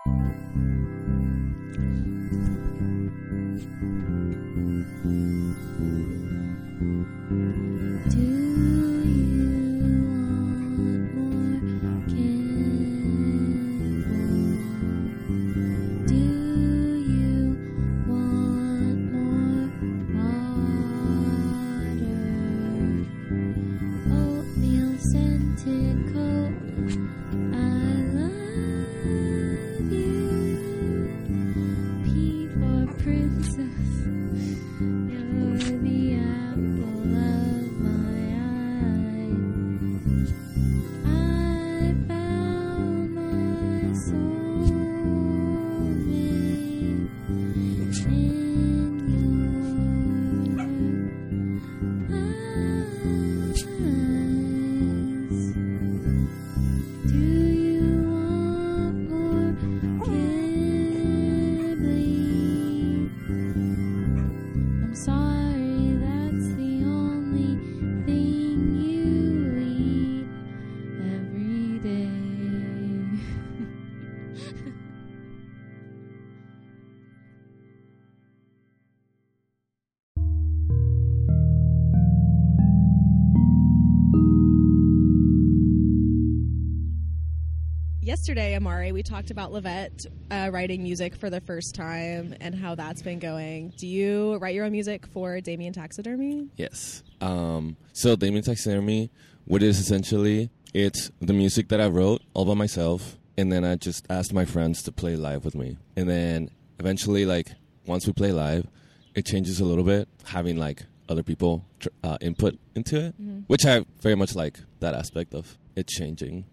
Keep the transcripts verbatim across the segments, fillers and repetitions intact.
Yesterday, Amari, we talked about Livette uh, writing music for the first time and how that's been going. Do you write your own music for Damien Taxidermy? Yes. Um, so Damien Taxidermy, what it is essentially, it's the music that I wrote all by myself, and then I just asked my friends to play live with me. And then eventually, like, once we play live, it changes a little bit, having, like, other people tr- uh, input into it, mm-hmm. which I very much like that aspect of it changing.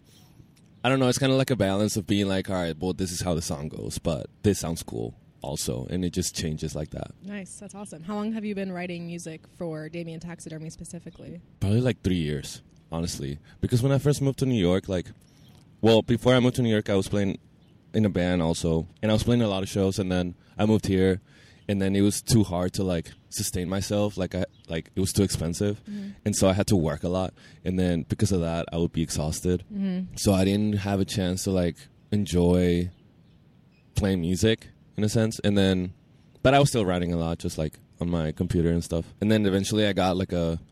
I don't know, it's kind of like a balance of being like, all right, well, this is how the song goes, but this sounds cool also, and it just changes like that. Nice, that's awesome. How long have you been writing music for Damien Taxidermy specifically? Probably like three years, honestly. Because when I first moved to New York, like, well, before I moved to New York, I was playing in a band also, and I was playing a lot of shows, and then I moved here, and then it was too hard to, like, sustain myself. Like, I like it was too expensive. Mm-hmm. And so I had to work a lot. And then because of that, I would be exhausted. Mm-hmm. So I didn't have a chance to, like, enjoy playing music, in a sense. And then, but I was still writing a lot, just, like, on my computer and stuff. And then eventually I got, like, a,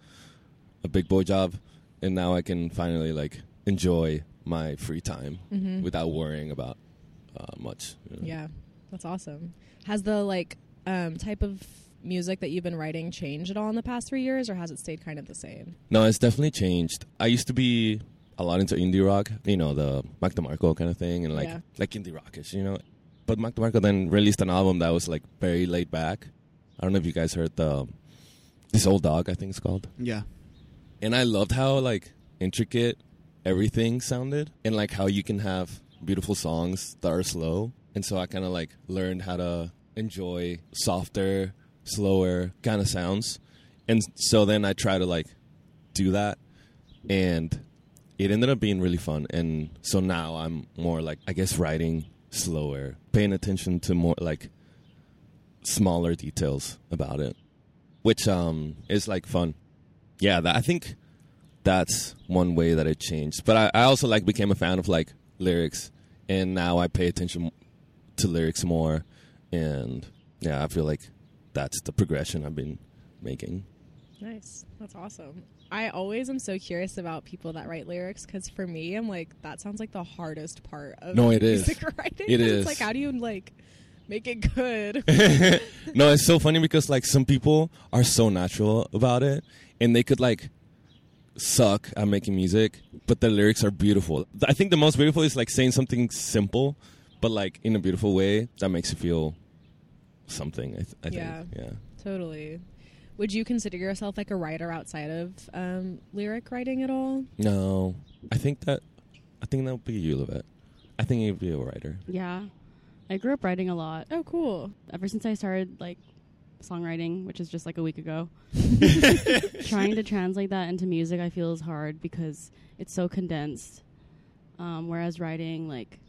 a big boy job. And now I can finally, like, enjoy my free time mm-hmm. without worrying about uh, much. You know? Yeah, that's awesome. Has the, like, um, type of music that you've been writing changed at all in the past three years, or has it stayed kind of the same? No, it's definitely changed. I used to be a lot into indie rock, you know, the Mac DeMarco kind of thing, and like yeah. like indie rockish, you know. But Mac DeMarco then released an album that was like very laid back. I don't know if you guys heard the This Old Dog, I think it's called. Yeah. And I loved how like intricate everything sounded, and like how you can have beautiful songs that are slow. And so I kind of like learned how to enjoy softer, slower kind of sounds. And so then I try to like do that, and it ended up being really fun. And so now I'm more like, I guess, writing slower, paying attention to more like smaller details about it, which um is like fun. Yeah, that, I think that's one way that it changed. But I, I also like became a fan of like lyrics, and now I pay attention to lyrics more. And yeah, I feel like that's the progression I've been making. Nice. That's awesome. I always am so curious about people that write lyrics, because for me, I'm like, that sounds like the hardest part of no, it music is. writing. It is. It's like, how do you like make it good? No, it's so funny because like some people are so natural about it, and they could like suck at making music, but the lyrics are beautiful. I think the most beautiful is like saying something simple, but like in a beautiful way that makes you feel something. I, th- I yeah, think. Yeah, totally. Would you consider yourself like a writer outside of um, lyric writing at all? No, I think that I think that would be you, Livette. I think you'd be a writer. Yeah, I grew up writing a lot. Oh, cool. Ever since I started like songwriting, which is just like a week ago, trying to translate that into music, I feel is hard because it's so condensed. Um, whereas writing, like,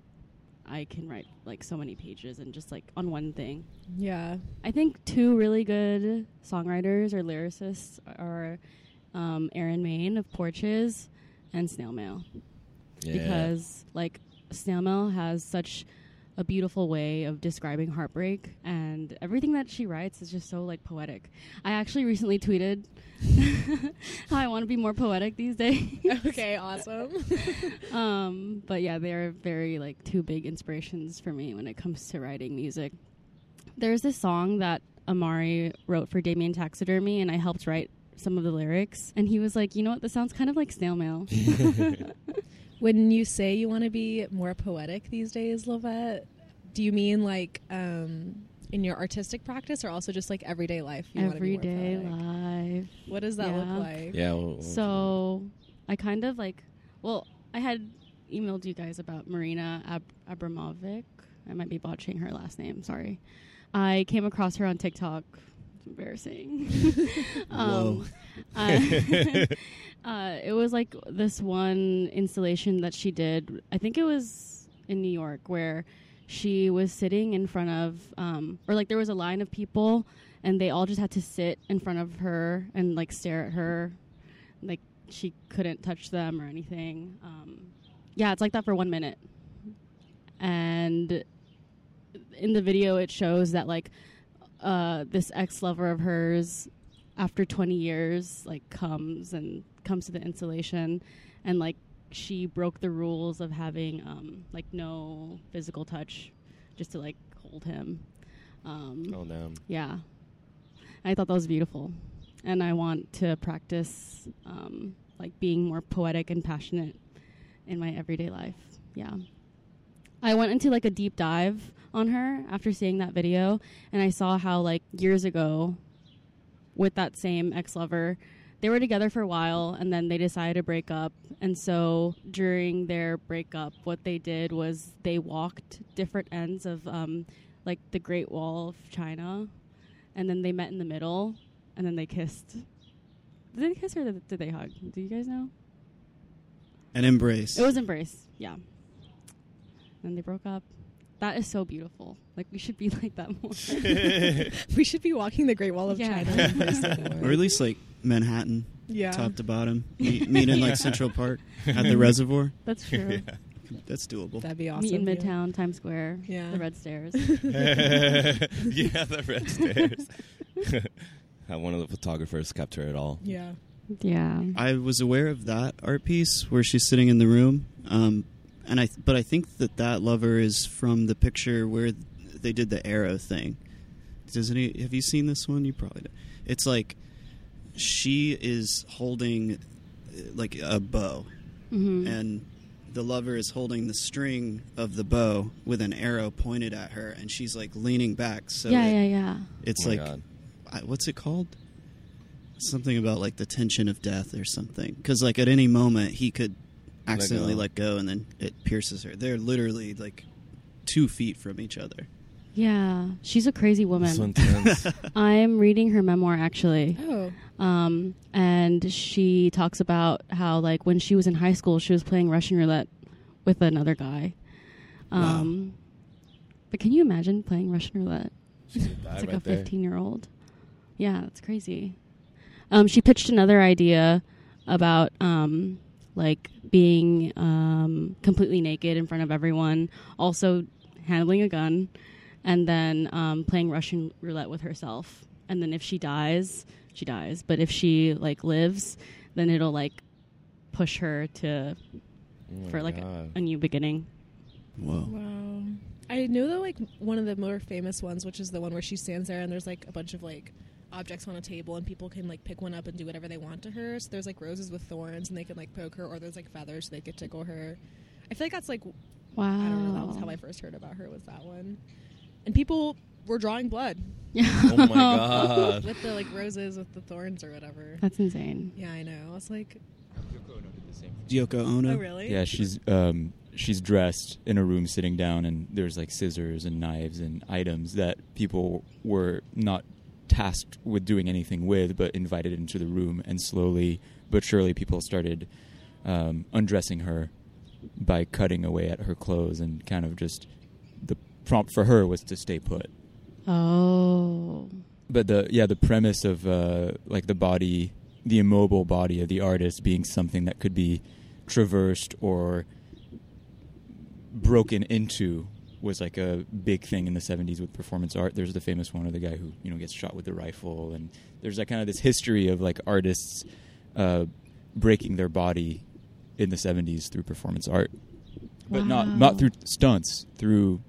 I can write like so many pages and just like on one thing. Yeah. I think two really good songwriters or lyricists are um, Aaron Maine of Porches and Snail Mail. Yeah. Because like Snail Mail has such a beautiful way of describing heartbreak, and everything that she writes is just so like poetic. I actually recently tweeted how I want to be more poetic these days. Okay, awesome. um, but yeah, they're very like two big inspirations for me when it comes to writing music. There's this song that Amari wrote for Damien Taxidermy, and I helped write some of the lyrics, and he was like, you know what, this sounds kind of like snail mail. When you say you want to be more poetic these days, Lovette, do you mean like um, in your artistic practice, or also just like everyday life? You Everyday want to be more life. What does that Yeah. look like? Yeah. Well, So I kind of like, well, I had emailed you guys about Marina Ab- Abramovic. I might be botching her last name. Sorry. I came across her on TikTok. It's embarrassing. um, I- uh, it was like this one installation that she did. I think it was in New York, where she was sitting in front of, um, or like there was a line of people, and they all just had to sit in front of her and like stare at her, like she couldn't touch them or anything. Um, yeah, it's like that for one minute. And in the video, it shows that like uh, this ex-lover of hers, after twenty years, like comes and comes to the installation, and like she broke the rules of having um, like no physical touch, just to like hold him. Um, oh damn. Yeah, I thought that was beautiful, and I want to practice um, like being more poetic and passionate in my everyday life. Yeah, I went into like a deep dive on her after seeing that video, and I saw how like years ago, with that same ex-lover, they were together for a while, and then they decided to break up. And so during their breakup, what they did was they walked different ends of um, like the Great Wall of China, and then they met in the middle, and then they kissed. Did they kiss or did did they hug? Do you guys know? An embrace. It was embrace, yeah. And they broke up. That is so beautiful. Like, we should be like that more. We should be walking the Great Wall of Yeah. China. in person more. Or at least like Manhattan, yeah. top to bottom. Meet, meet in like Central Park at the reservoir. That's true. That's doable. That'd be awesome. Meet in yeah. Midtown, Times Square, Yeah. the Red Stairs. Yeah, the red stairs. How one of the photographers captured it all. Yeah. Yeah. I was aware of that art piece where she's sitting in the room, um, and I. Th- but I think that that lover is from the picture where they did the arrow thing. Does any? Have you seen this one? You probably. Don't. It's like she is holding uh, like a bow, Mm-hmm. and the lover is holding the string of the bow with an arrow pointed at her, and she's like leaning back. So yeah, it- yeah, yeah. it's Oh my like God. I, what's it called? Something about like the tension of death or something. Because like at any moment he could accidentally go. let go, and then it pierces her. They're literally like two feet from each other. Yeah. She's a crazy woman. So intense. I'm reading her memoir, actually. Oh. Um, and she talks about how, like, when she was in high school, she was playing Russian roulette with another guy. Um, But can you imagine playing Russian roulette? She's It's died like right a there. fifteen-year-old. Yeah, that's crazy. Um, she pitched another idea about, um, like, being um, completely naked in front of everyone, also handling a gun, and then um, playing Russian roulette with herself. And then if she dies, she dies. But if she, like, lives, then it'll, like, push her to Oh for, my like, a, God. a new beginning. Whoa. Wow. I know that like one of the more famous ones, which is the one where she stands there and there's like a bunch of like objects on a table and people can like pick one up and do whatever they want to her. So there's like roses with thorns and they can like poke her, or there's like feathers so they could tickle her. I feel like that's like Wow. I don't know. That was how I first heard about her. Was that one? And people were drawing blood Yeah. Oh my God. with the like roses with the thorns or whatever. That's insane. Yeah, I know. I was like, Yoko Ono. oh really? Yeah, she's um, she's dressed in a room sitting down, and there's like scissors and knives and items that people were not tasked with doing anything with, but invited into the room, and slowly but surely people started um, undressing her by cutting away at her clothes, and kind of just the prompt for her was to stay put. Oh. But the yeah the premise of uh, like the body, the immobile body of the artist being something that could be traversed or broken into was like a big thing in the seventies with performance art. There's the famous one of the guy who, you know, gets shot with the rifle, and there's like kind of this history of like artists uh, breaking their body in the seventies through performance art, but Wow. not not through stunts, through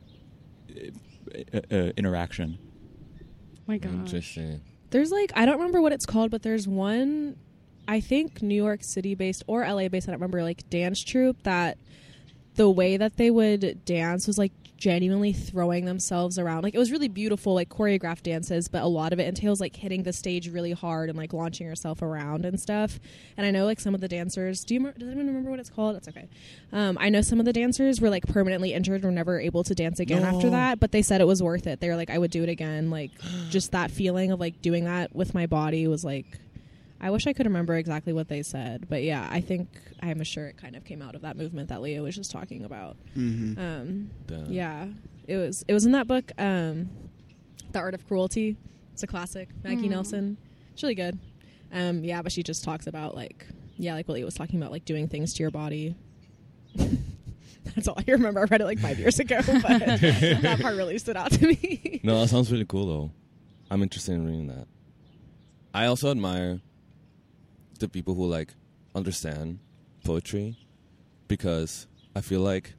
uh, uh, interaction. My gosh. Interesting. There's like, I don't remember what it's called, but there's one, I think New York City based or L A based, I don't remember, like dance troupe that the way that they would dance was like genuinely throwing themselves around. Like it was really beautiful, like choreographed dances, but a lot of it entails like hitting the stage really hard and like launching yourself around and stuff. And I know like some of the dancers, do you does anyone remember what it's called? That's okay. Um, I know some of the dancers were like permanently injured, were never able to dance again No. after that, but they said it was worth it. They were like, I would do it again. Like just that feeling of like doing that with my body was like, I wish I could remember exactly what they said, but yeah, I think I'm sure it kind of came out of that movement that Leah was just talking about. Mm-hmm. Um, Duh. yeah, it was it was in that book, um, The Art of Cruelty. It's a classic, Maggie Mm. Nelson. It's really good. Um, yeah, but she just talks about like yeah, like what Leah was talking about, like doing things to your body. That's all I remember. I read it like five years ago, but that part really stood out to me. No, that sounds really cool though. I'm interested in reading that. I also admire the people who like understand poetry, because I feel like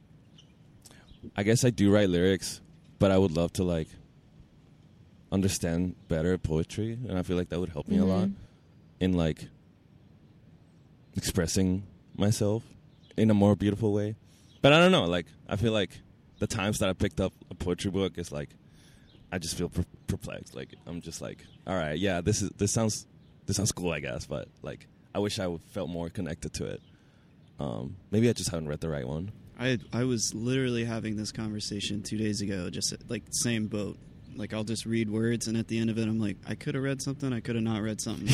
I guess I do write lyrics, but I would love to like understand better poetry, and I feel like that would help me a lot Mhm. in like expressing myself in a more beautiful way. But I don't know, like I feel like the times that I picked up a poetry book is like I just feel per- perplexed. Like I'm just like, all right, yeah, this is this sounds this sounds cool, I guess, but like I wish I would felt more connected to it. Um, maybe I just haven't read the right one. I I was literally having this conversation two days ago, just like same boat. Like I'll just read words, and at the end of it, I'm like, I could have read something, I could have not read something.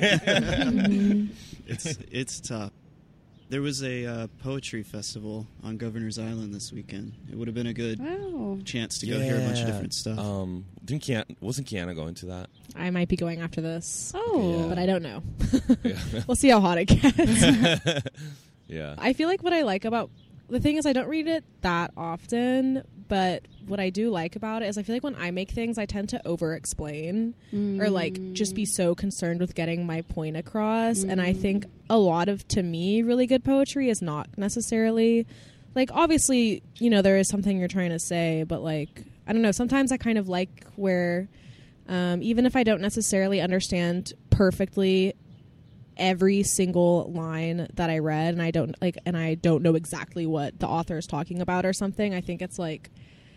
It's it's tough. There was a uh, poetry festival on Governor's Island this weekend. It would have been a good Wow. chance to go hear a bunch of Yeah. different stuff. Um, didn't Kiana, wasn't Kiana going to that? I might be going after this, Oh. Yeah. but I don't know. Yeah. We'll see how hot it gets. Yeah. I feel like what I like about the thing is I don't read it that often, but what I do like about it is I feel like when I make things, I tend to over explain Mm. or like just be so concerned with getting my point across. And I Mm. think a lot of, to me, really good poetry is not necessarily like, obviously, you know, there is something you're trying to say, but like, I don't know, sometimes I kind of like where um, even if I don't necessarily understand perfectly every single line that I read, and I don't like, and I don't know exactly what the author is talking about or something, I think it's like,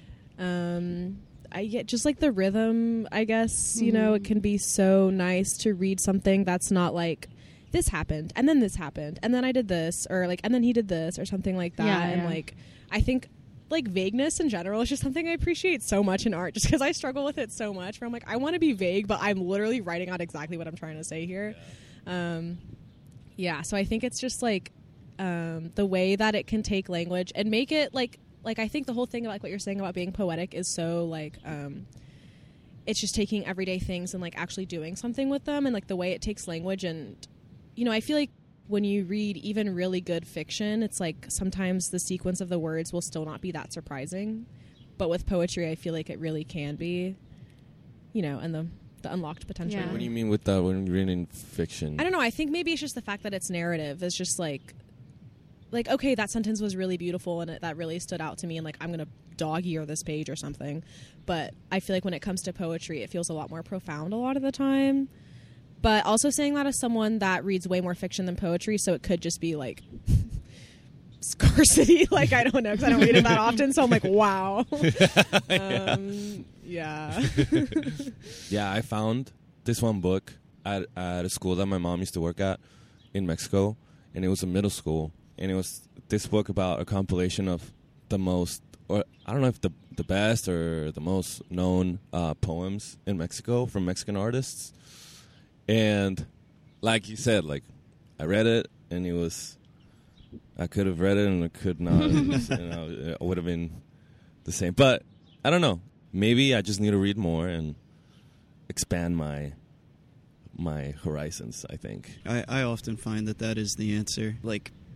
um, I get just like the rhythm, I guess, you know, it can be so nice to read something that's not like, this happened, and then this happened, and then I did this, or like, and then he did this, or something like that. Yeah, and yeah. like, I think like vagueness in general is just something I appreciate so much in art, just because I struggle with it so much, where I'm like, I want to be vague, but I'm literally writing out exactly what I'm trying to say here. Um, yeah, so I think it's just like um, the way that it can take language and make it like, like I think the whole thing about like what you're saying about being poetic is so like, um, it's just taking everyday things and like actually doing something with them, and like the way it takes language. And, you know, I feel like when you read even really good fiction, it's like sometimes the sequence of the words will still not be that surprising. But with poetry, I feel like it really can be, you know, and the, the unlocked potential. Yeah. What do you mean with that when you're reading fiction? I don't know. I think maybe it's just the fact that it's narrative. It's just like, like okay, that sentence was really beautiful and it, that really stood out to me, and like I'm gonna dog ear this page or something. But I feel like when it comes to poetry, it feels a lot more profound a lot of the time. But also saying that as someone that reads way more fiction than poetry, so it could just be like scarcity. Like I don't know, because I don't read it that often. So I'm like, wow. um, yeah. Yeah, I found this one book at, at a school that my mom used to work at in Mexico, and it was a middle school, and it was this book about a compilation of the most, or I don't know if the the best or the most known uh, poems in Mexico from Mexican artists. And like you said, like I read it, and it was, I could have read it and I could not. It was, you know, it would have been the same. But I don't know. Maybe I just need to read more and expand my my horizons, I think. I, I often find that that is the answer. Like,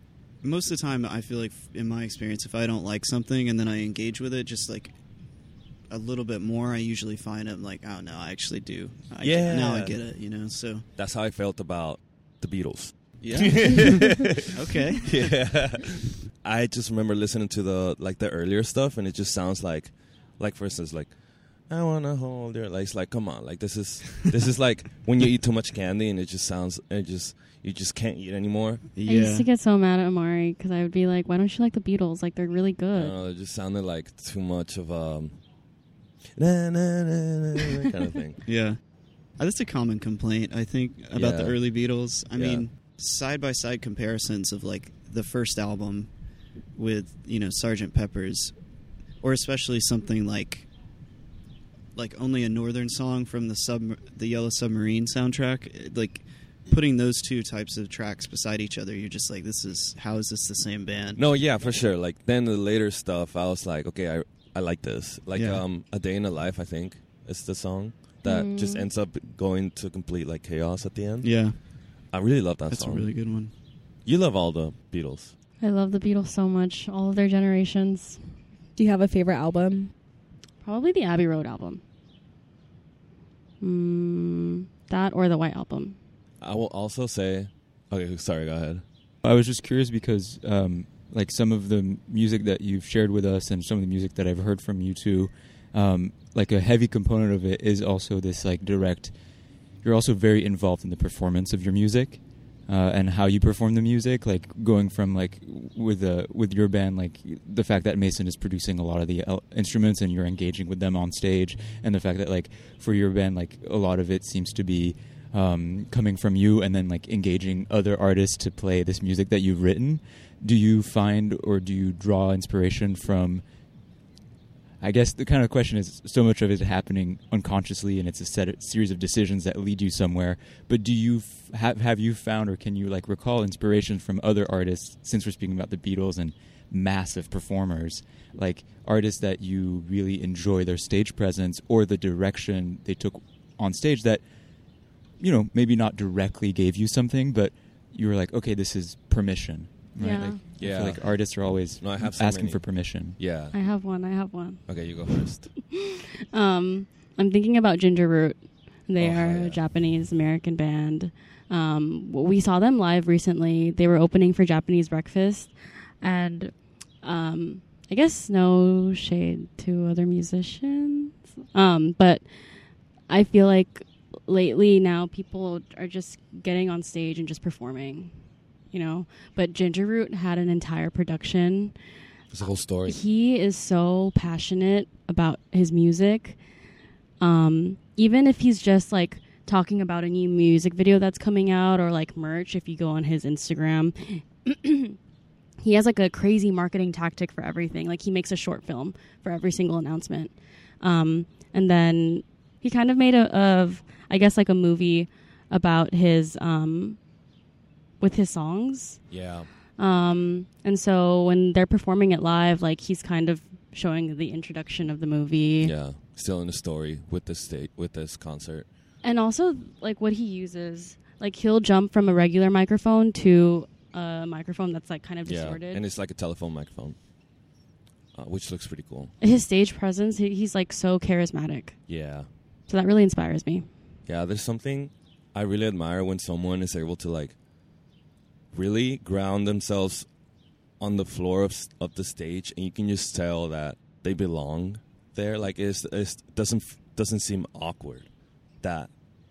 most of the time, I feel like, in my experience, if I don't like something and then I engage with it, just like a little bit more, I usually find I'm like, oh no, I actually do. I Yeah. get, now I get it, you know. So That's how I felt about the Beatles. yeah, okay, Yeah. I just remember listening to the like the earlier stuff, and it just sounds like, like for instance, like I wanna hold your, like it's like come on, like this is this is like when you eat too much candy and it just sounds, it just you just can't eat anymore. I used yeah. to get so mad at Amari because I would be like, "Why don't you like the Beatles? Like they're really I good." don't know, it just sounded like too much of um, na, na, na, na, kind of thing. Yeah. Uh, That's a common complaint, I think, about Yeah. the early Beatles. I Yeah. mean, side-by-side comparisons of, like, the first album with, you know, Sergeant Pepper's, or especially something like, like Only a Northern Song from the sub, the Yellow Submarine soundtrack. Like, putting those two types of tracks beside each other, you're just like, this is, how is this the same band? No, yeah, for sure. Like then the later stuff, I was like, okay, I I like this. Like Yeah. um, A Day in the Life, I think is the song that Mm. just ends up going to complete like chaos at the end. Yeah, I really love that that's song. a really good one. You love all the Beatles. I love the Beatles so much, all of their generations. Do you have a favorite album? Probably the Abbey Road album. Mm, that or the White Album. I will also say, okay, sorry, go ahead. I was just curious because, um, like, some of the m- music that you've shared with us and some of the music that I've heard from you two, um, like, a heavy component of it is also this, like, direct... You're also very involved in the performance of your music uh, and how you perform the music, like, going from, like, with uh, with your band, like, the fact that Mason is producing a lot of the el- instruments and you're engaging with them on stage, and the fact that, like, for your band, like, a lot of it seems to be... Um, coming from you and then like engaging other artists to play this music that you've written. Do you find or do you draw inspiration from, I guess the kind of question is so much of it is happening unconsciously and it's a set of, series of decisions that lead you somewhere, but do you f- have, have you found or can you like recall inspiration from other artists, since we're speaking about the Beatles and massive performers, like artists that you really enjoy their stage presence or the direction they took on stage that, you know, maybe not directly gave you something, but you were like, okay, this is permission. Right? Yeah. Like, I Yeah. feel like artists are always No, I have so asking many. for permission. Yeah. I have one. I have one. Okay, you go first. Um, I'm thinking about Ginger Root. They Oh, are hell yeah. a Japanese American band. Um, we saw them live recently. They were opening for Japanese Breakfast, and um, I guess no shade to other musicians, um, but I feel like lately now people are just getting on stage and just performing, you know. But Ginger Root had an entire production. It's a whole story. He is so passionate about his music. Um, even if he's just like talking about a new music video that's coming out or like merch, if you go on his Instagram, he has like a crazy marketing tactic for everything. Like he makes a short film for every single announcement. Um, and then he kind of made a, of, I guess like a movie about his, um, with his songs. Yeah. Um, and so when they're performing it live, like he's kind of showing the introduction of the movie. Yeah. Still in the story with this state with this concert. And also like what he uses, like he'll jump from a regular microphone to a microphone that's like kind of Yeah. distorted. And it's like a telephone microphone. Uh, which looks pretty cool. His stage presence, he, he's like so charismatic. Yeah. So that really inspires me. Yeah, there's something I really admire when someone is able to like really ground themselves on the floor of s- of the stage, and you can just tell that they belong there. Like it's, it's doesn't f- doesn't seem awkward that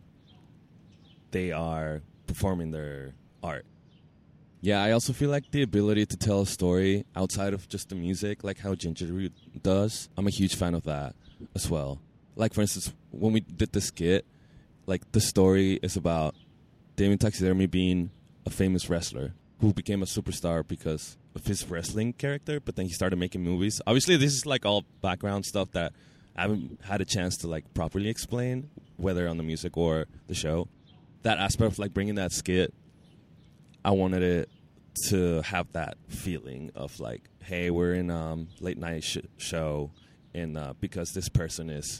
they are performing their art. Yeah, I also feel like the ability to tell a story outside of just the music, like how Ginger Root does. I'm a huge fan of that as well. Like, for instance, when we did the skit, like, the story is about Damien Taxidermy being a famous wrestler who became a superstar because of his wrestling character, but then he started making movies. Obviously, this is, like, all background stuff that I haven't had a chance to, like, properly explain, whether on the music or the show. That aspect of, like, bringing that skit, I wanted it to have that feeling of, like, hey, we're in a um, late-night sh- show, and uh, because this person is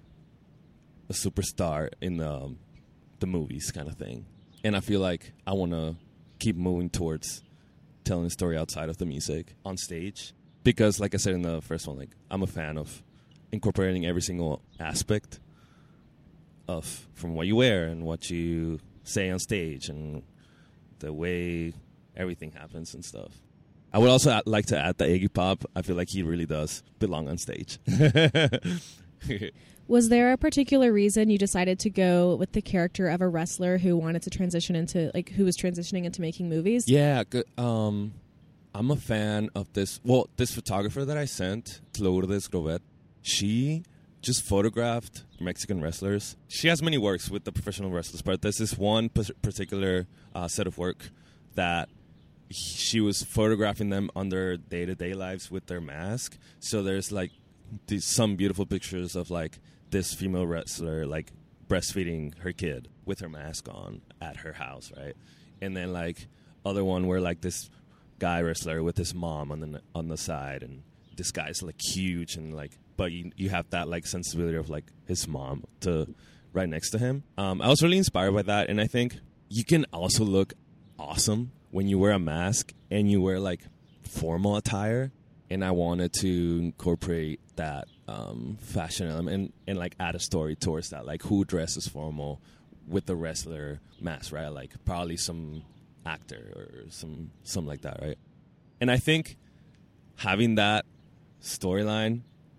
a superstar in the, um, the movies kind of thing. And I feel like I want to keep moving towards telling a story outside of the music on stage. Because, like I said in the first one, like I'm a fan of incorporating every single aspect of from what you wear and what you say on stage and the way everything happens and stuff. I would also add, like to add that Iggy Pop, I feel like he really does belong on stage. Was there a particular reason you decided to go with the character of a wrestler who wanted to transition into, like, who was transitioning into making movies? Yeah, um, I'm a fan of this. Well, this photographer that I sent, Lourdes Grovet, she just photographed Mexican wrestlers. She has many works with the professional wrestlers, but there's this one particular uh, set of work that she was photographing them on their day-to-day lives with their mask. So there's like these, some beautiful pictures of like this female wrestler like breastfeeding her kid with her mask on at her house, right? And then like other one where like this guy wrestler with his mom on the on the side, and this guy's like huge and like, but you you have that like sensibility of like his mom to right next to him. Um, I was really inspired by that, and I think you can also look awesome when you wear a mask and you wear like formal attire, and I wanted to incorporate that um, fashion element and, and like add a story towards that, like who dresses formal with the wrestler mask, right? Like probably some actor or some something like that, right? And I think having that storyline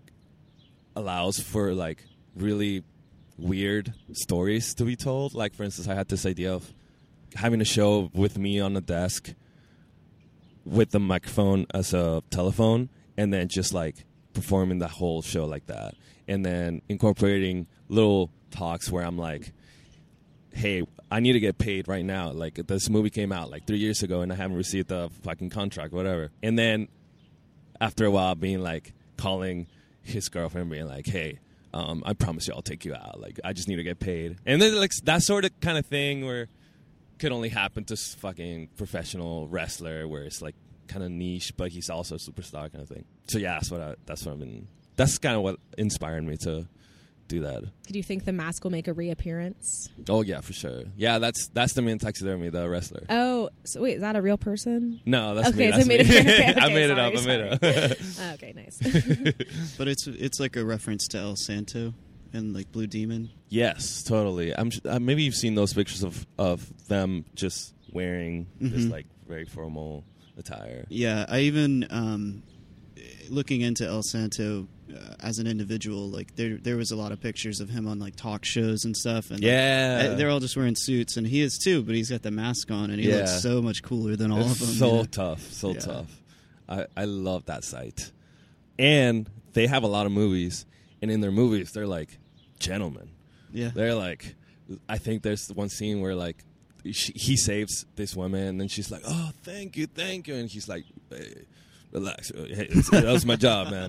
allows for like really weird stories to be told. Like for instance, I had this idea of having a show with me on the desk with the microphone as a telephone, and then just like performing the whole show like that, and then incorporating little talks where I'm like, hey, I need to get paid right now. Like this movie came out like three years ago and I haven't received the fucking contract, whatever. And then after a while being like calling his girlfriend being like, hey, um, I promise you I'll take you out. Like I just need to get paid. And then like that sort of kind of thing where could only happen to fucking professional wrestler, where it's like kind of niche, but he's also a superstar kind of thing. So yeah, that's what I, that's what I've been. That's kind of what inspired me to do that. Do you think the mask will make a reappearance? Oh yeah, for sure. Yeah, that's that's the main taxidermy, the wrestler. Oh, so wait, is that a real person? No, that's okay, me. So That's made me. it, okay, okay, I made sorry, it up. I made it up. oh, okay, nice. But it's it's like a reference to El Santo and like Blue Demon. Yes, totally. I'm uh, maybe you've seen those pictures of of them just wearing mm-hmm. this like very formal attire. Yeah, I even um, looking into El Santo uh, as an individual, like there there was a lot of pictures of him on like talk shows and stuff, and yeah, like, they're all just wearing suits, and he is too, but he's got the mask on, and he yeah. looks so much cooler than all it's of them. So yeah. tough, so yeah. tough. I I love that site, and they have a lot of movies, and in their movies they're like gentlemen. Yeah, they're like, I think there's one scene where like she, he saves this woman, and then she's like, "Oh, thank you, thank you," and he's like, hey, "Relax, hey, that was my job, man."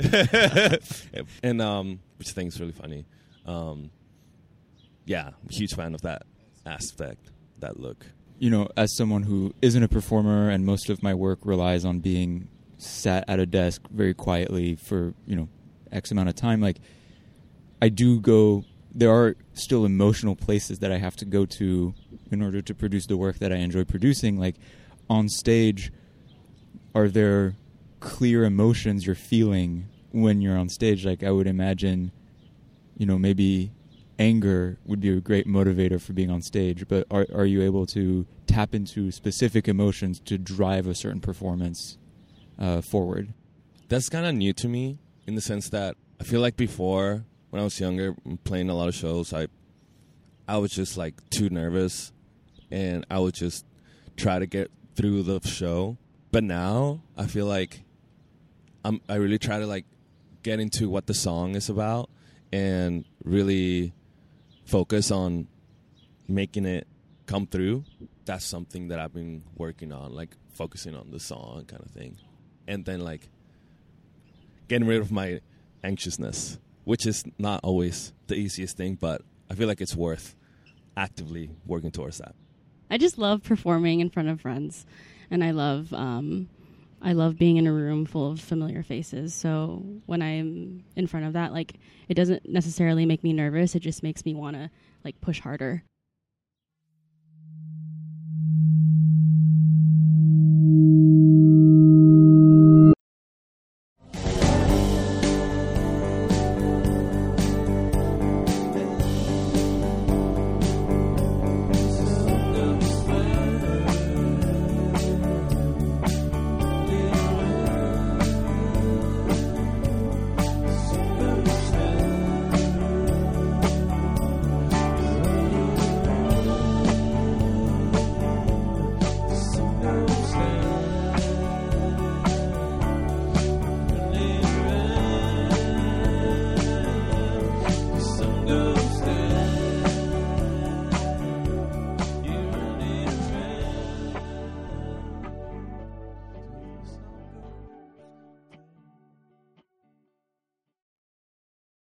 And um, which I think is really funny. Um, yeah, I'm a huge fan of that aspect, that look. You know, as someone who isn't a performer, and most of my work relies on being sat at a desk very quietly for, you know, X amount of time, like I do go. There are still emotional places that I have to go to in order to produce the work that I enjoy producing. Like on stage, are there clear emotions you're feeling when you're on stage? Like I would imagine, you know, maybe anger would be a great motivator for being on stage, but are are you able to tap into specific emotions to drive a certain performance uh, forward? That's kind of new to me in the sense that I feel like before, when I was younger, playing a lot of shows, I I was just like too nervous, and I would just try to get through the show. But now I feel like I'm I really try to like get into what the song is about and really focus on making it come through. That's something that I've been working on, like focusing on the song kind of thing, and then like getting rid of my anxiousness, which is not always the easiest thing, but I feel like it's worth actively working towards that. I just love performing in front of friends, and I love um, I love being in a room full of familiar faces. So when I'm in front of that, like, it doesn't necessarily make me nervous. It just makes me want to like push harder.